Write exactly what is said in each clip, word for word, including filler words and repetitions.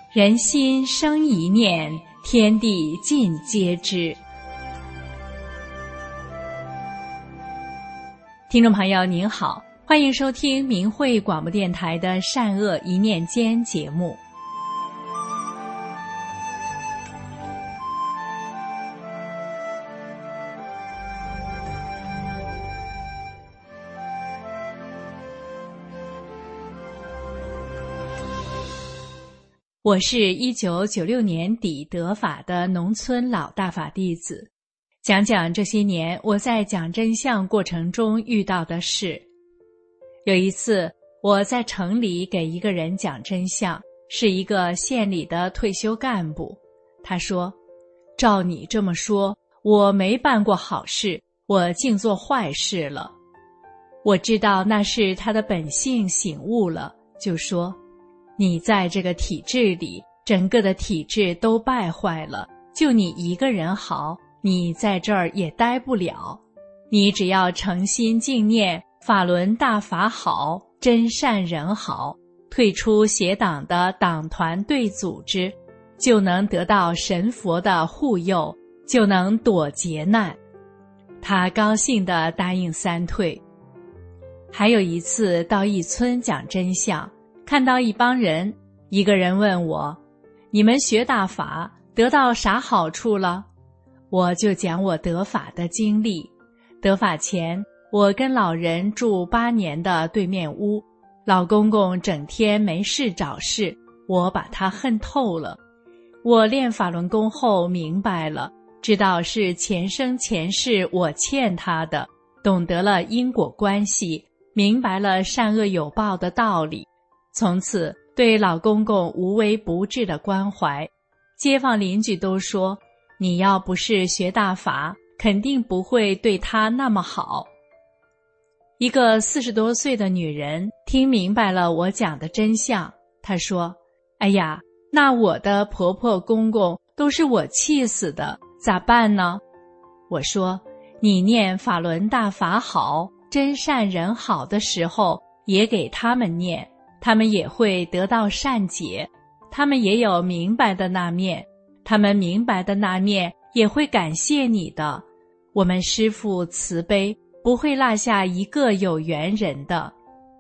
人心生一念，天地尽皆知。听众朋友您好，欢迎收听明慧广播电台的善恶一念间节目。我是一九九六年底得法的农村老大法弟子，讲讲这些年我在讲真相过程中遇到的事。有一次，我在城里给一个人讲真相，是一个县里的退休干部。他说：“照你这么说，我没办过好事，我竟做坏事了。”我知道那是他的本性醒悟了，就说：“你在这个体制里，整个的体制都败坏了，就你一个人好，你在这儿也待不了。你只要诚心敬念法轮大法好，真善人好，退出邪党的党团队组织，就能得到神佛的护佑，就能躲劫难。”他高兴地答应三退。还有一次到一村讲真相，看到一帮人，一个人问我：“你们学大法得到啥好处了？”我就讲我得法的经历。得法前，我跟老人住八年的对面屋，老公公整天没事找事，我把他恨透了。我练法轮功后明白了，知道是前生前世我欠他的，懂得了因果关系，明白了善恶有报的道理。从此对老公公无微不至的关怀，街坊邻居都说，你要不是学大法，肯定不会对他那么好。一个四十多岁的女人听明白了我讲的真相，她说：“哎呀，那我的婆婆公公都是我气死的，咋办呢？”我说：“你念法轮大法好，真善人好的时候，也给他们念。他们也会得到善解，他们也有明白的那面，他们明白的那面也会感谢你的。我们师父慈悲，不会落下一个有缘人的。”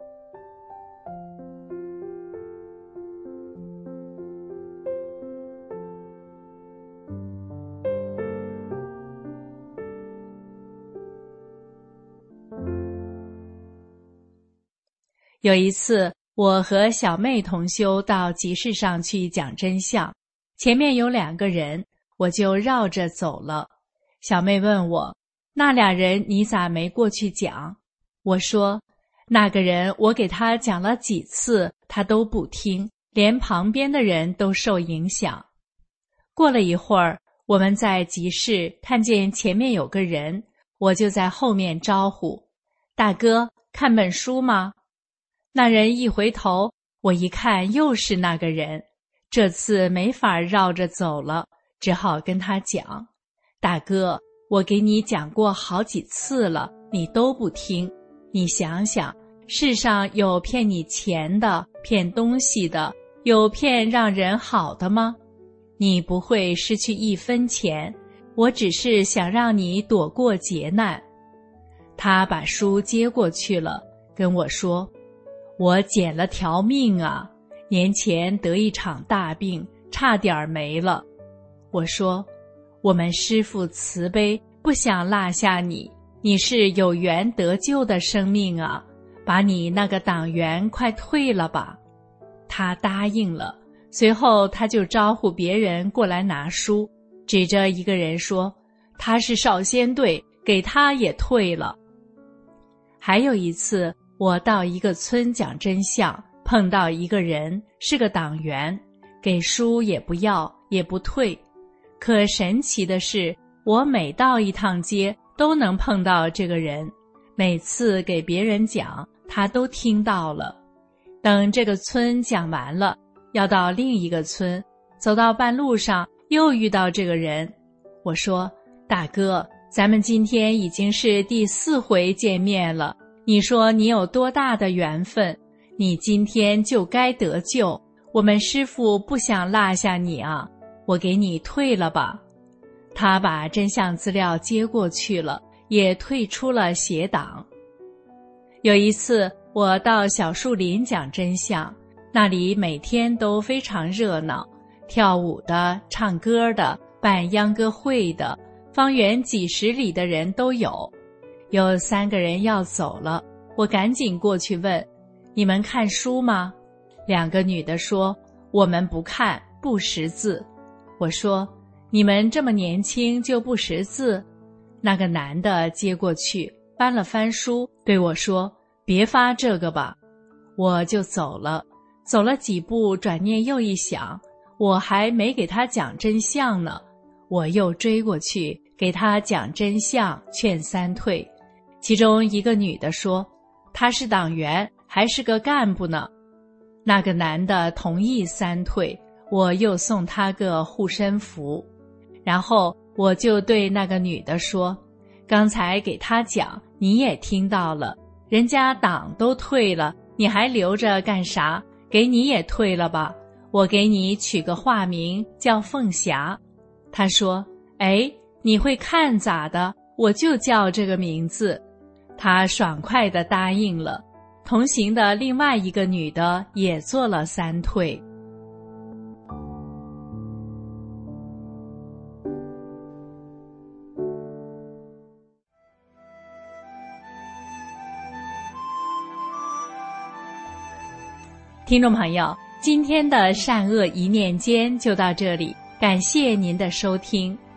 有一次，我和小妹同修到集市上去讲真相，前面有两个人，我就绕着走了。小妹问我：“那俩人你咋没过去讲？”我说：“那个人我给他讲了几次，他都不听，连旁边的人都受影响。”过了一会儿，我们在集市看见前面有个人，我就在后面招呼：“大哥，看本书吗？”那人一回头，我一看又是那个人，这次没法绕着走了，只好跟他讲：“大哥，我给你讲过好几次了，你都不听。你想想，世上有骗你钱的，骗东西的，有骗让人好的吗？你不会失去一分钱，我只是想让你躲过劫难。”他把书接过去了，跟我说：“我捡了条命啊，年前得一场大病，差点没了。”我说：“我们师父慈悲，不想落下你，你是有缘得救的生命啊，把你那个党员快退了吧。”他答应了，随后他就招呼别人过来拿书，指着一个人说：“他是少先队，给他也退了。”还有一次，我到一个村讲真相，碰到一个人是个党员，给书也不要也不退。可神奇的是，我每到一趟街都能碰到这个人，每次给别人讲，他都听到了。等这个村讲完了，要到另一个村，走到半路上又遇到这个人。我说：“大哥，咱们今天已经是第四回见面了，你说你有多大的缘分，你今天就该得救， 我们师父不想落下你啊，我给你退了吧。他把真相资料接过去了，也退出了邪党。有一次我到小树林讲真相，那里每天都非常热闹，跳舞的、唱歌的、办秧歌会的，方圆几十里的人都有。有三个人要走了，我赶紧过去问：你们看书吗？两个女的说：我们不看，不识字。我说：你们这么年轻就不识字？那个男的接过去翻了翻书，对我说：别发这个吧。我就走了，走了几步，转念又一想，我还没给他讲真相呢。我又追过去给他讲真相，劝三退。其中一个女的说：他是党员，还是个干部呢。那个男的同意三退，我又送他个护身符。然后我就对那个女的说：刚才给他讲，你也听到了，人家党都退了，你还留着干啥？给你也退了吧，我给你取个化名叫凤霞。他说：哎，你会看咋的？我就叫这个名字。他爽快地答应了。同行的另外一个女的也做了三退。听众朋友，今天的善恶一念间就到这里，感谢您的收听。